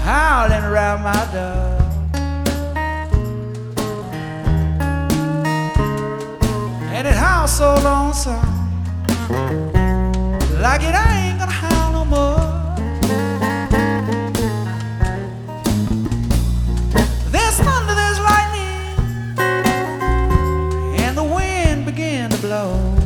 howling around my door. And it howls so lonesome, like it ain't gonna howl no more. There's thunder, there's lightning, and the wind began to blow.